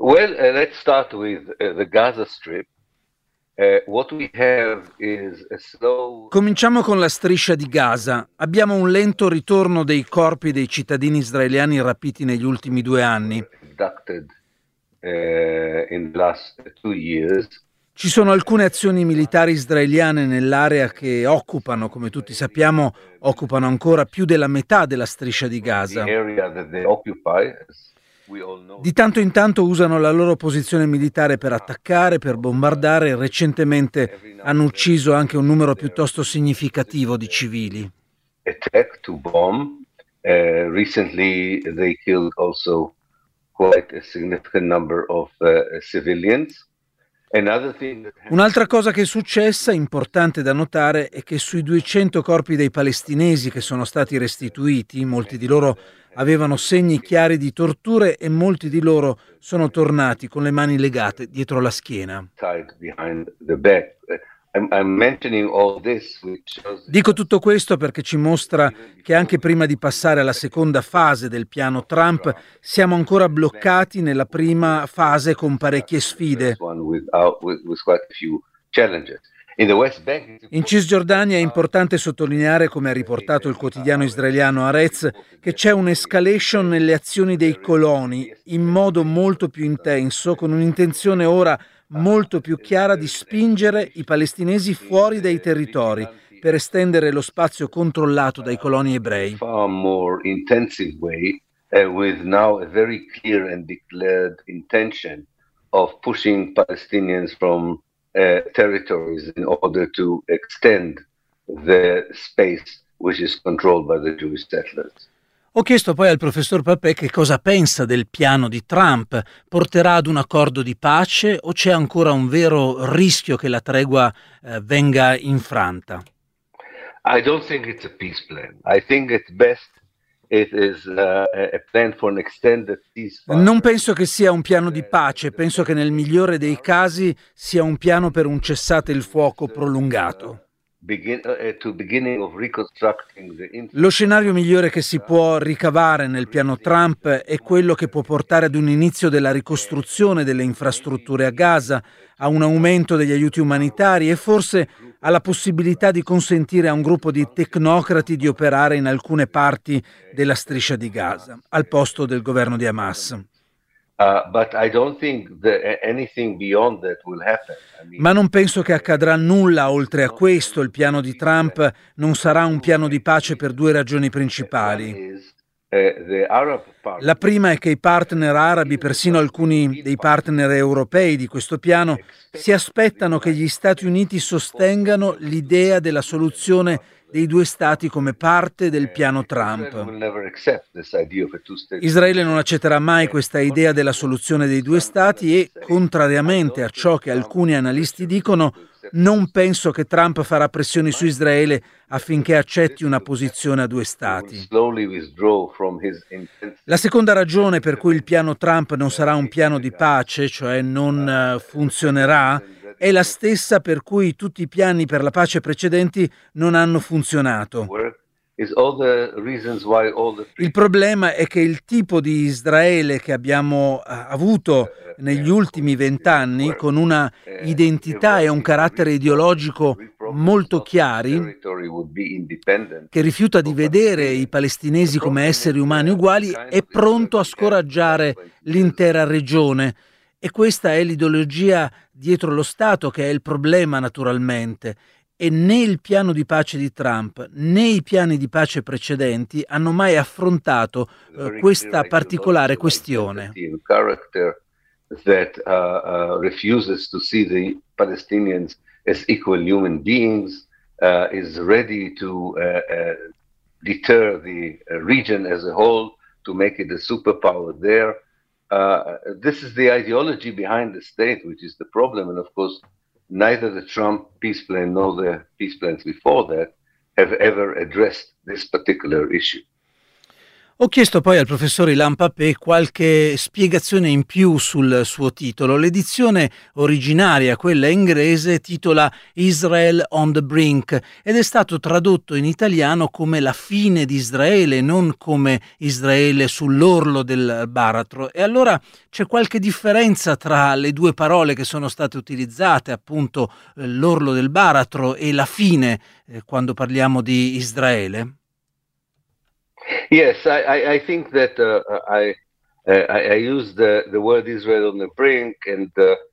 Well, let's start with the Gaza Strip. What we have is a slow. Cominciamo con la striscia di Gaza. Abbiamo un lento ritorno dei corpi dei cittadini israeliani rapiti negli ultimi 2 anni. Abducted in the last 2 years. Ci sono alcune azioni militari israeliane nell'area che occupano, come tutti sappiamo, occupano ancora più della metà della striscia di Gaza. The area that they occupy, as we all know. Di tanto in tanto usano la loro posizione militare per attaccare, per bombardare e recentemente hanno ucciso anche un numero piuttosto significativo di civili. Attack to bomb. Recently, they killed also quite a significant number of civilians. Another thing that Un'altra cosa che è successa, importante da notare, è che sui 200 corpi dei palestinesi che sono stati restituiti, molti di loro avevano segni chiari di torture e molti di loro sono tornati con le mani legate dietro la schiena. tied behind the back. I'm mentioning all this, which shows Dico tutto questo perché ci mostra che anche prima di passare alla seconda fase del piano Trump siamo ancora bloccati nella prima fase con parecchie sfide. this one with quite a few challenges. In the West Bank, In Cisgiordania è importante sottolineare, come ha riportato il quotidiano israeliano Haaretz, che c'è un'escalation nelle azioni dei coloni in modo molto più intenso, con un'intenzione ora molto più chiara di spingere i palestinesi fuori dai territori per estendere lo spazio controllato dai coloni ebrei. far more intensive way, with now a very clear and declared intention of pushing Palestinians from territories in order to extend the space which is controlled by the Jewish settlers. Ho chiesto poi al professor Papè che cosa pensa del piano di Trump. Porterà ad un accordo di pace o c'è ancora un vero rischio che la tregua venga infranta? I don't think it's a peace plan. I think at best it is a plan for an extended ceasefire. Non penso che sia un piano di pace, penso che nel migliore dei casi sia un piano per un cessate il fuoco prolungato. Beginning of reconstructing the Lo scenario migliore che si può ricavare nel piano Trump è quello che può portare ad un inizio della ricostruzione delle infrastrutture a Gaza, a un aumento degli aiuti umanitari e forse alla possibilità di consentire a un gruppo di tecnocrati di operare in alcune parti della striscia di Gaza, al posto del governo di Hamas. But I don't think anything beyond that will happen. I mean, Ma non penso che accadrà nulla oltre a questo. Il piano di Trump non sarà un piano di pace per 2 ragioni principali. is the Arab part. La prima è che i partner arabi, persino alcuni dei partner europei di questo piano, si aspettano che gli Stati Uniti sostengano l'idea della soluzione dei 2 stati come parte del piano Israel Trump. will never accept this idea of a two-state. Israele non accetterà mai questa idea della soluzione dei 2 stati e, contrariamente a ciò che alcuni analisti dicono, non penso che Trump farà pressioni su Israele affinché accetti una posizione a 2 stati. Slowly withdraw from his intense. La seconda ragione per cui il piano Trump non sarà un piano di pace, cioè non funzionerà, è la stessa per cui tutti i piani per la pace precedenti non hanno funzionato. Work is all the reasons why all the Il problema è che il tipo di Israele che abbiamo avuto negli ultimi 20 anni, con una identità e un carattere ideologico molto chiari, territory would be independent. che rifiuta di vedere i palestinesi come esseri umani uguali, è pronto a scoraggiare l'intera regione. E questa è l'ideologia dietro lo Stato, che è il problema naturalmente. E né il piano di pace di Trump né i piani di pace precedenti hanno mai affrontato questa particolare questione. A character that refuses to see the Palestinians as equal human beings, is ready to deter the region as a whole, to make it a superpower there. This is the ideology behind the state, which is the problem. And of course, neither the Trump peace plan nor the peace plans before that have ever addressed this particular issue. Ho chiesto poi al professor Ilan Pappé qualche spiegazione in più sul suo titolo. L'edizione originaria, quella inglese, titola Israel on the Brink ed è stato tradotto in italiano come la fine di Israele, non come Israele sull'orlo del baratro. E allora c'è qualche differenza tra le due parole che sono state utilizzate, appunto l'orlo del baratro e la fine, quando parliamo di Israele? Yes, I think that I used the word Israel on the brink, and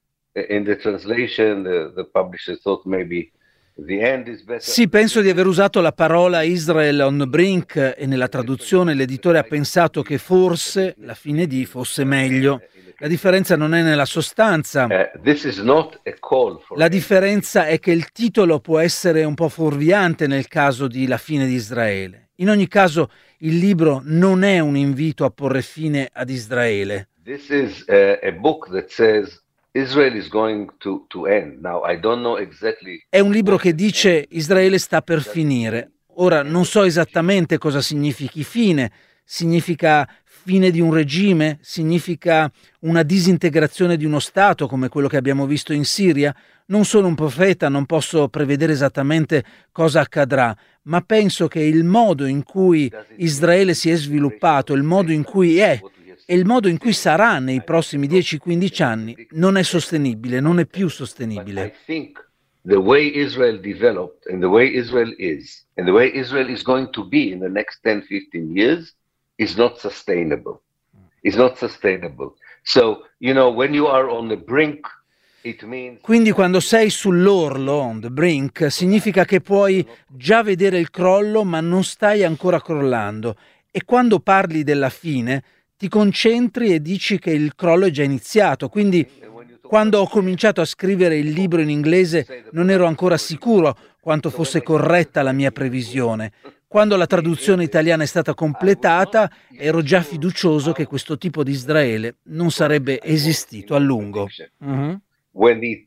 in the translation, the publisher thought maybe the end is better. Sì, penso di aver usato la parola Israel on the brink e nella traduzione l'editore ha pensato che forse la fine di fosse meglio. La differenza non è nella sostanza. This is not a call for La differenza è che il titolo può essere un po' fuorviante nel caso di La fine di Israele. In ogni caso, il libro non è un invito a porre fine ad Israele. This is a book that says Israel is going to end. Now, I don't know exactly. È un libro che dice Israele sta per finire. Ora, non so esattamente cosa significhi fine. Significa fine di un regime? Significa una disintegrazione di uno Stato come quello che abbiamo visto in Siria? Non sono un profeta, non posso prevedere esattamente cosa accadrà, ma penso che il modo in cui Israele si è sviluppato, il modo in cui è e il modo in cui sarà nei prossimi 10-15 anni non è sostenibile, non è più sostenibile. I think the way Israel developed and the way Israel is and the way Israel is going to be in the next 10-15 years is not sustainable. It's not sustainable. So, when you are on the brink, it means... Quindi quando sei sull'orlo, on the brink, significa che puoi già vedere il crollo ma non stai ancora crollando. E quando parli della fine ti concentri e dici che il crollo è già iniziato. Quindi quando ho cominciato a scrivere il libro in inglese non ero ancora sicuro quanto fosse corretta la mia previsione. Quando la traduzione italiana è stata completata, ero già fiducioso che questo tipo di Israele non sarebbe esistito a lungo. Mm-hmm. When the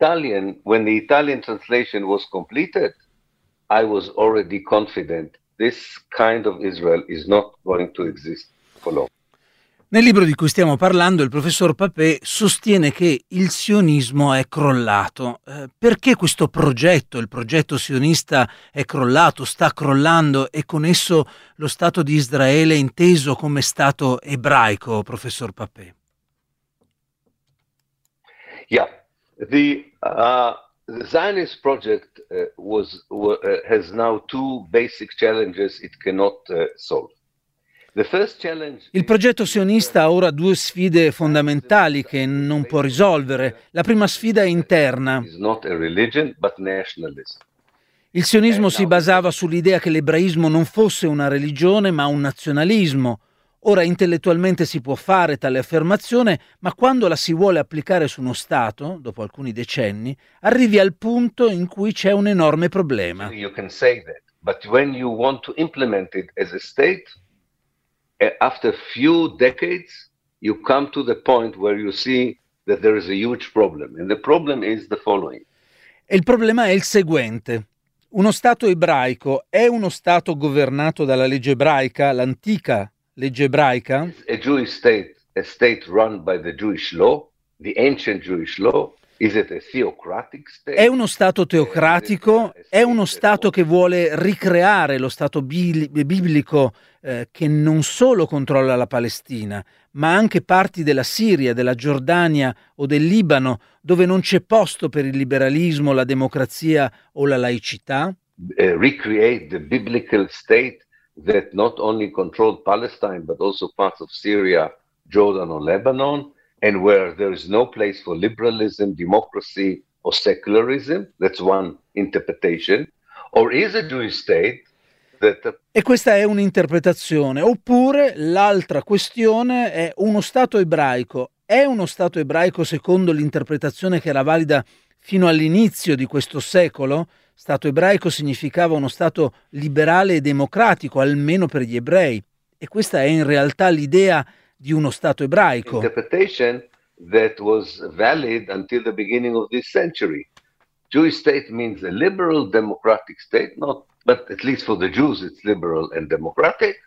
Italian translation was completed, I was already confident this kind of Israel is not going to exist for long. Nel libro di cui stiamo parlando, il professor Pappé sostiene che il sionismo è crollato. Perché questo progetto, il progetto sionista, è crollato, sta crollando e con esso lo Stato di Israele inteso come Stato ebraico, professor Pappé? Yeah, the Zionist project has now two basic challenges it cannot solve. Il progetto sionista ha ora due sfide fondamentali che non può risolvere. La prima sfida è interna. Il sionismo si basava sull'idea che l'ebraismo non fosse una religione ma un nazionalismo. Ora intellettualmente si può fare tale affermazione, ma quando la si vuole applicare su uno Stato, dopo alcuni decenni, arrivi al punto in cui c'è un enorme problema. You can say that, but when you want to implement it as a state, after few decades, you come to the point where you see that there is a huge problem. And the problem is the following. E il problema è il seguente. Uno Stato ebraico è uno Stato governato dalla legge ebraica, l'antica legge ebraica? A Jewish state, a state run by the Jewish law, the ancient Jewish law. Is it a theocratic state? È uno Stato teocratico? È uno Stato che vuole ricreare lo Stato biblico che non solo controlla la Palestina, ma anche parti della Siria, della Giordania o del Libano, dove non c'è posto per il liberalismo, la democrazia o la laicità? Recreate the biblical state that not only controlled Palestine, but also parts of Syria, Jordan or Lebanon, and where there is no place for liberalism, democracy, or secularism. That's one interpretation. Or is a Jewish state that... E questa è un'interpretazione. Oppure l'altra questione è uno Stato ebraico. È uno Stato ebraico secondo l'interpretazione che era valida fino all'inizio di questo secolo? Stato ebraico significava uno Stato liberale e democratico, almeno per gli ebrei. E questa è in realtà l'idea di uno Stato ebraico. Interpretation that was valid until the beginning of this century. Jewish state means a liberal democratic state, but at least for the Jews it's liberal and democratic.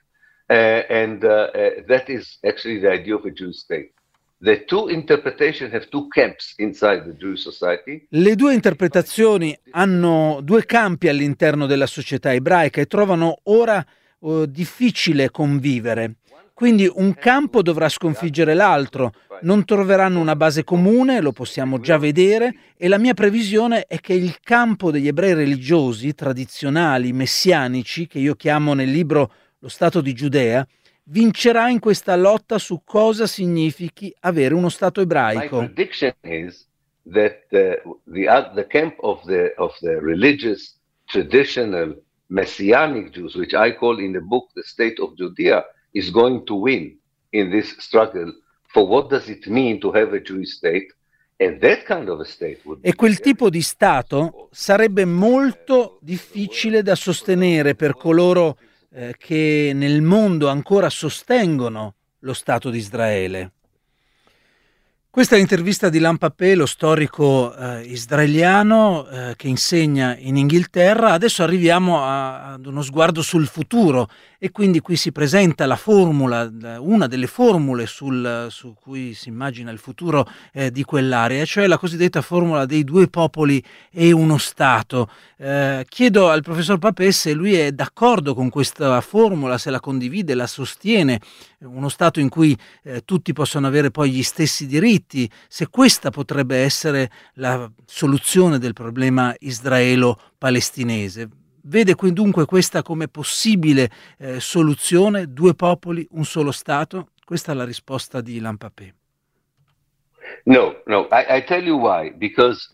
That is actually the idea of a Jewish state. The two interpretations have two camps inside the Jewish society. Le due interpretazioni hanno due campi all'interno della società ebraica e trovano ora difficile convivere. Quindi un campo dovrà sconfiggere l'altro, non troveranno una base comune, lo possiamo già vedere, e la mia previsione è che il campo degli ebrei religiosi, tradizionali, messianici, che io chiamo nel libro Lo Stato di Giudea, vincerà in questa lotta su cosa significhi avere uno Stato ebraico. My prediction is that the camp of the religious, traditional, messianic Jews, which I call in the book the State of Judea, is going to win in this struggle for what does it mean to have a Jewish state, and that kind of a state would be. E quel tipo di Stato sarebbe molto difficile da sostenere per coloro che nel mondo ancora sostengono lo Stato di Israele. Questa è l'intervista di Ilan Pappé, lo storico israeliano che insegna in Inghilterra. Adesso arriviamo ad uno sguardo sul futuro e quindi qui si presenta la formula, una delle formule su cui si immagina il futuro di quell'area, cioè la cosiddetta formula dei due popoli e uno Stato. Chiedo al professor Pappé se lui è d'accordo con questa formula, se la condivide, la sostiene, uno Stato in cui tutti possono avere poi gli stessi diritti, se questa potrebbe essere la soluzione del problema israelo-palestinese. Vede dunque questa come possibile soluzione, due popoli, un solo Stato? Questa è la risposta di Ilan Pappé. No, I tell you why, because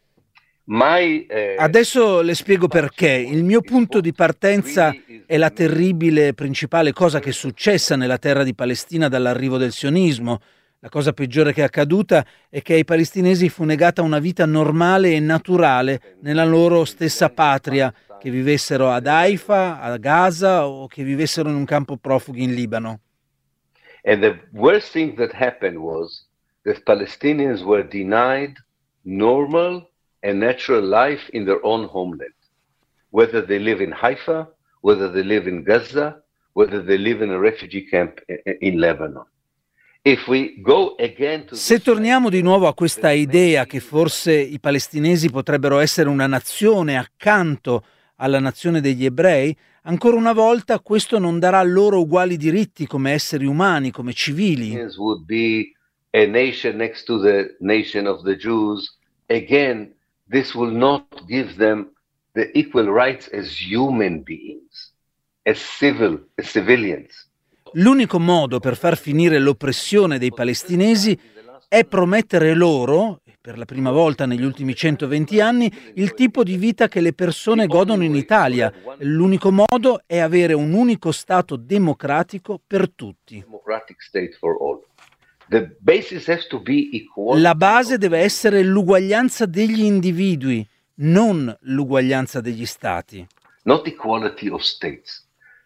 adesso le spiego perché. Il mio punto di partenza è la terribile principale cosa che è successa nella terra di Palestina dall'arrivo del sionismo. La cosa peggiore che è accaduta è che ai palestinesi fu negata una vita normale e naturale nella loro stessa patria, che vivessero ad Haifa, a Gaza o che vivessero in un campo profughi in Libano. And the worst thing that happened was that Palestinians were denied normal and natural life in their own homeland, whether they live in Haifa, whether they live in Gaza, whether they live in a refugee camp in Lebanon. Se torniamo di nuovo a questa idea che forse i palestinesi potrebbero essere una nazione accanto alla nazione degli ebrei, ancora una volta questo non darà loro uguali diritti come esseri umani, come civili. Would be a nation next to the nation of the Jews. Again, this will not give them the equal rights as human beings, as civilians. L'unico modo per far finire l'oppressione dei palestinesi è promettere loro, per la prima volta negli ultimi 120 anni, il tipo di vita che le persone godono in Italia. L'unico modo è avere un unico Stato democratico per tutti. La base deve essere l'uguaglianza degli individui, non l'uguaglianza degli Stati. Not equality of states.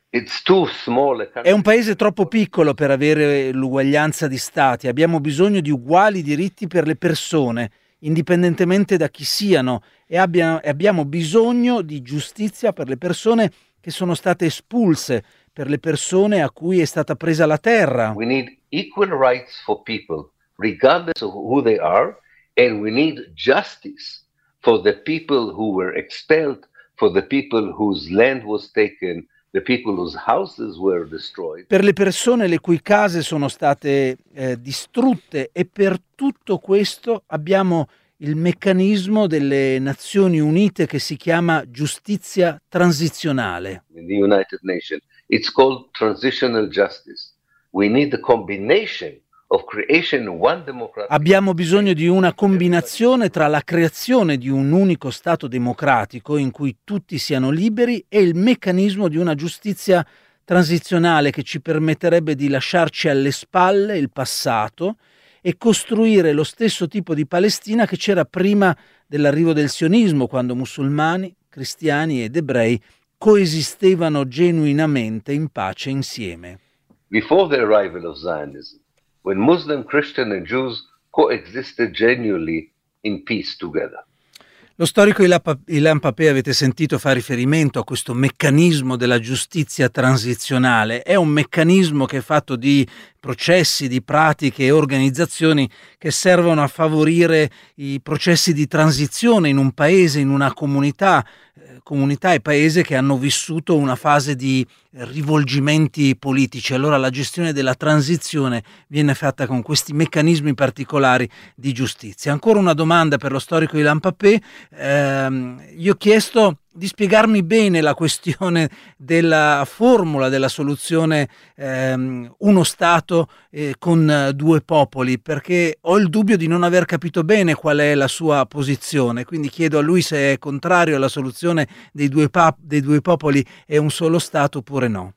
È un paese troppo piccolo per avere l'uguaglianza di stati. Abbiamo bisogno di uguali diritti per le persone, indipendentemente da chi siano, e abbiamo bisogno di giustizia per le persone che sono state espulse, per le persone a cui è stata presa la terra. We need equal rights for people, regardless of who they are, and we need justice for the people who were expelled, for the people whose land was taken, the people whose houses were destroyed. Per le persone le cui case sono state distrutte, e per tutto questo abbiamo il meccanismo delle Nazioni Unite che si chiama giustizia transizionale. In the United Nations, it's called transitional justice. We need the combination of creation one democratic. Abbiamo bisogno di una combinazione tra la creazione di un unico Stato democratico in cui tutti siano liberi e il meccanismo di una giustizia transizionale che ci permetterebbe di lasciarci alle spalle il passato e costruire lo stesso tipo di Palestina che c'era prima dell'arrivo del sionismo, quando musulmani, cristiani ed ebrei coesistevano genuinamente in pace insieme. Before the arrival of Zionism, when Muslim, Christian and Jews coexisted genuinely in peace together. Lo storico Ilan Pappé, avete sentito, fa riferimento a questo meccanismo della giustizia transizionale. È un meccanismo che è fatto di processi, di pratiche e organizzazioni che servono a favorire i processi di transizione in un paese, in una comunità e paese che hanno vissuto una fase di rivolgimenti politici. Allora la gestione della transizione viene fatta con questi meccanismi particolari di giustizia. Ancora una domanda per lo storico Ilan Pappé. Gli ho chiesto di spiegarmi bene la questione della formula della soluzione uno Stato con due popoli, perché ho il dubbio di non aver capito bene qual è la sua posizione, quindi chiedo a lui se è contrario alla soluzione dei due popoli e un solo Stato oppure no.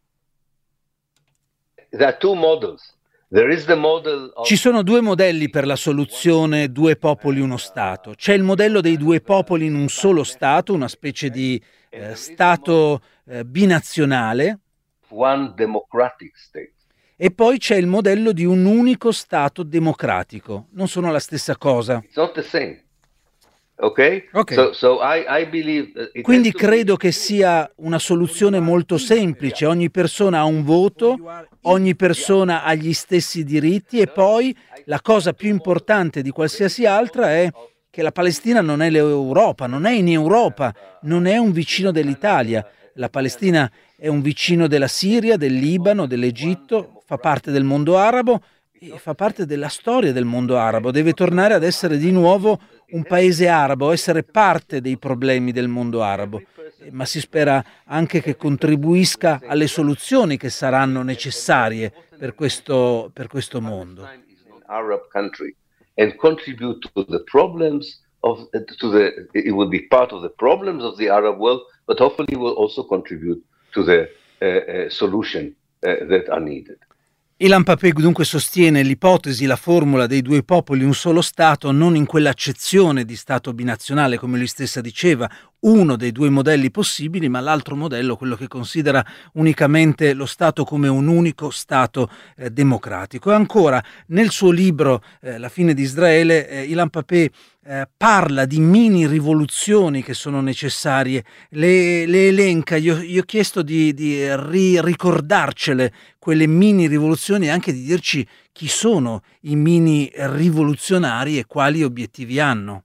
There are two models. Ci sono due modelli per la soluzione due popoli, uno Stato. C'è il modello dei due popoli in un solo Stato, una specie di Stato binazionale. One democratic state. E poi c'è il modello di un unico Stato democratico. Non sono la stessa cosa. It's not the same. Okay? I believe Quindi credo che sia una soluzione molto semplice. Ogni persona ha un voto, ogni persona ha gli stessi diritti e poi la cosa più importante di qualsiasi altra è che la Palestina non è l'Europa, non è in Europa, non è un vicino dell'Italia. La Palestina è un vicino della Siria, del Libano, dell'Egitto, fa parte del mondo arabo e fa parte della storia del mondo arabo. Deve tornare ad essere di nuovo un paese arabo, essere parte dei problemi del mondo arabo, ma si spera anche che contribuisca alle soluzioni che saranno necessarie per questo mondo. Arab country and contribute to the problems it will be part of the problems of the Arab world, but hopefully will also contribute to the solution that are needed. Ilan Pappé dunque sostiene l'ipotesi, la formula dei due popoli, un solo Stato, non in quell'accezione di Stato binazionale, come lui stessa diceva, uno dei due modelli possibili, ma l'altro modello, quello che considera unicamente lo Stato come un unico Stato democratico. E ancora, nel suo libro La fine di Israele, Ilan Pappé parla di mini rivoluzioni che sono necessarie, le elenca. Gli ho chiesto di ricordarcele quelle mini rivoluzioni e anche di dirci chi sono i mini rivoluzionari e quali obiettivi hanno.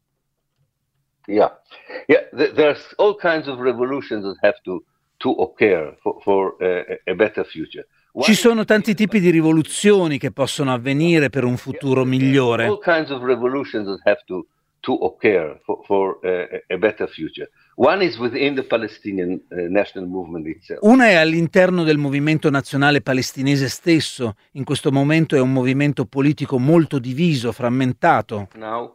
There's all kinds of revolutions that have to occur for a better future. Ci sono tanti tipi di rivoluzioni che possono avvenire per un futuro migliore. All kinds of revolutions that have to occur for a better future. One is within the Palestinian national movement itself. Una è all'interno del movimento nazionale palestinese stesso. In questo momento è un movimento politico molto diviso, frammentato. Now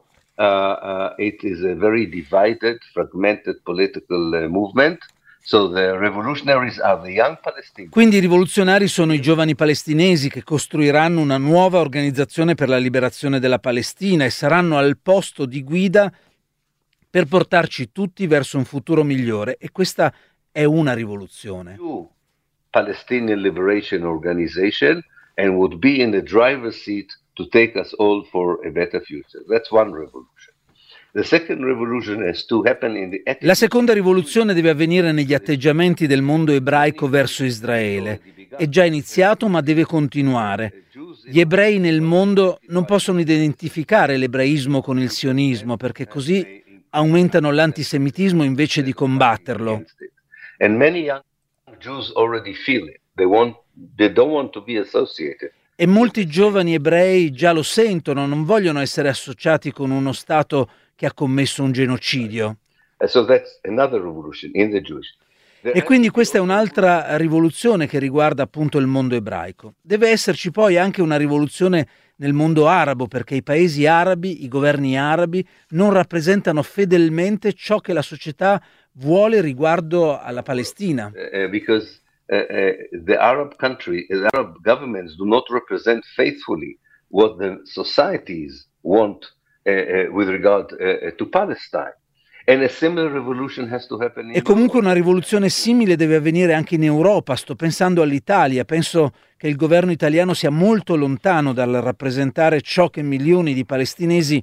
it is a very divided, fragmented political movement. So the revolutionaries are the young Palestinians. Quindi i rivoluzionari sono i giovani palestinesi che costruiranno una nuova organizzazione per la liberazione della Palestina e saranno al posto di guida per portarci tutti verso un futuro migliore. E questa è una rivoluzione. Palestinian Liberation Organization and would be in the driver's seat to take us all for a better future. That's one revolution. The second revolution has to happen in the attitude. La seconda rivoluzione deve avvenire negli atteggiamenti del mondo ebraico verso Israele. È già iniziato, ma deve continuare. Gli ebrei nel mondo non possono identificare l'ebraismo con il sionismo, perché così aumentano l'antisemitismo invece di combatterlo. And many young Jews already feel it. They don't want to be associated. E molti giovani ebrei già lo sentono, non vogliono essere associati con uno Stato che ha commesso un genocidio. So that's another revolution in the Jewish. E quindi questa è un'altra rivoluzione che riguarda appunto il mondo ebraico. Deve esserci poi anche una rivoluzione nel mondo arabo, perché i paesi arabi, i governi arabi, non rappresentano fedelmente ciò che la società vuole riguardo alla Palestina. Because the Arab governments do not represent faithfully what the societies want with regard to Palestine. And a similar revolution has to happen in E comunque una rivoluzione simile deve avvenire anche in Europa. Sto pensando all'Italia, penso che il governo italiano sia molto lontano dal rappresentare ciò che milioni di palestinesi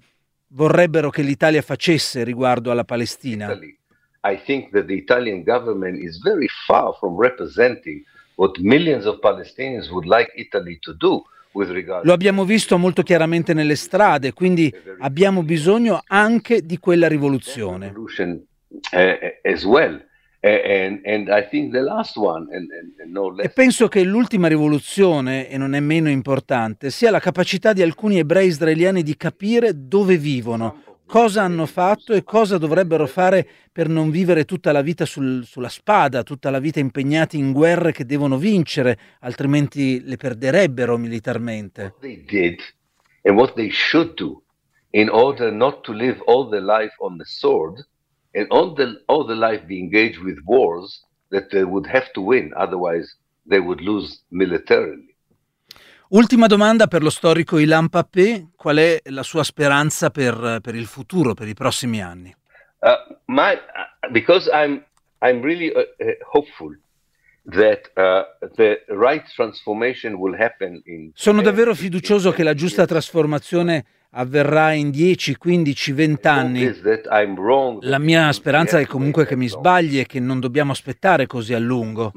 vorrebbero che l'Italia facesse riguardo alla Palestina? I think that the Italian government is very far from representing what millions of Palestinians would like Italy to do. Lo abbiamo visto molto chiaramente nelle strade, quindi abbiamo bisogno anche di quella rivoluzione. As well. And I think the last one, no less. E penso che l'ultima rivoluzione, e non è meno importante, sia la capacità di alcuni ebrei israeliani di capire dove vivono, cosa hanno fatto e cosa dovrebbero fare per non vivere tutta la vita sulla spada, tutta la vita impegnati in guerre che devono vincere, altrimenti le perderebbero militarmente. What they did and what they should do in order not to live all their life on the sword and all the life be engaged with wars that they would have to win, otherwise they would lose militarily. Ultima domanda per lo storico Ilan Pappé: qual è la sua speranza per il futuro, per i prossimi anni? Because I'm really hopeful that the right transformation will happen in. Sono davvero fiducioso che la giusta trasformazione avverrà in 10, 15, 20 anni. La mia speranza è comunque che mi sbagli e che non dobbiamo aspettare così a lungo.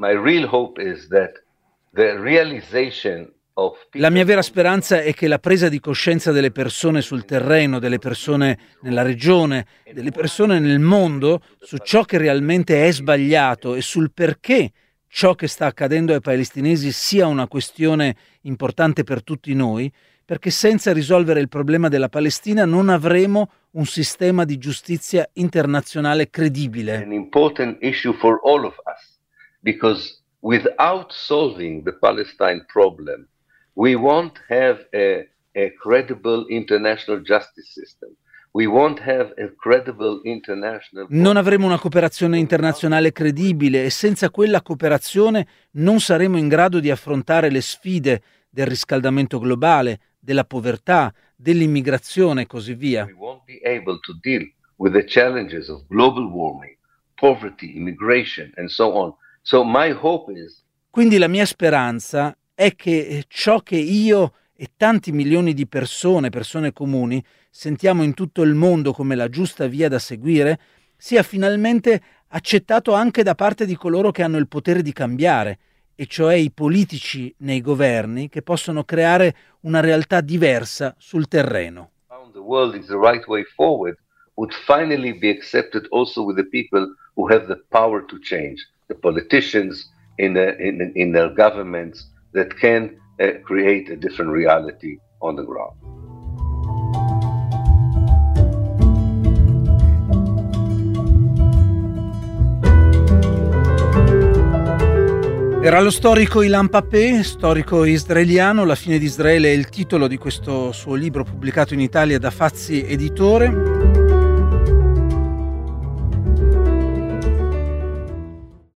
La mia vera speranza è che la presa di coscienza delle persone sul terreno, delle persone nella regione, delle persone nel mondo su ciò che realmente è sbagliato e sul perché ciò che sta accadendo ai palestinesi sia una questione importante per tutti noi, perché senza risolvere il problema della Palestina non avremo un sistema di giustizia internazionale credibile. An important issue for all of us, because without solving the Palestine problem, we won't have a credible international justice system. We won't have a credible international. Non avremo una cooperazione internazionale credibile e senza quella cooperazione non saremo in grado di affrontare le sfide del riscaldamento globale, della povertà, dell'immigrazione e così via. We won't be able to deal with the challenges of global warming, poverty, immigration and so on. So my hope is. Quindi la mia speranza è che ciò che io e tanti milioni di persone comuni, sentiamo in tutto il mondo come la giusta via da seguire, sia finalmente accettato anche da parte di coloro che hanno il potere di cambiare, e cioè i politici nei governi che possono creare una realtà diversa sul terreno. The world is the right way forward would finally be accepted also with the people who have the power to change, the politicians in their governments that can create a different reality on the ground. Era lo storico Ilan Pappé, storico israeliano. La fine di Israele è il titolo di questo suo libro pubblicato in Italia da Fazzi Editore.